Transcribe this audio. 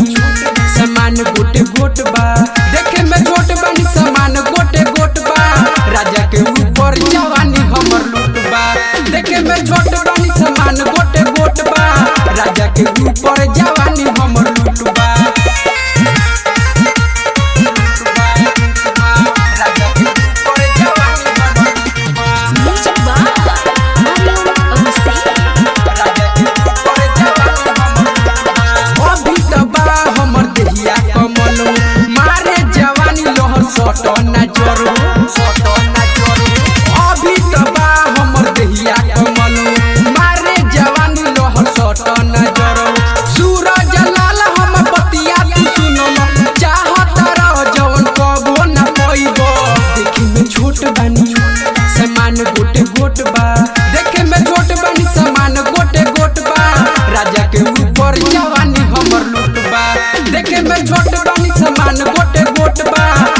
समान गोटे गोट बा देखे में छोट बानी समान गोटे गोट बा राजा के ऊपर जवानी हमर लूट बा देखे में छोट बानी समान गोटे गोट बा राजा के ऊपर जवानी हमर लूट बा अभी तबा हमर देहिया कमल मारे जवानी लोहर सट नजर सूरज लाल हम बतिया तू सुनम चाहत रह जवन कबो न पइबो देखे में छोट बानी समान गोटे गोट बा देखे में छोट बानी समान गोटे गोट बा राजा के ऊपर जवानी हमर लूट बा देखे में छोट बानी समान गोटे गोट बा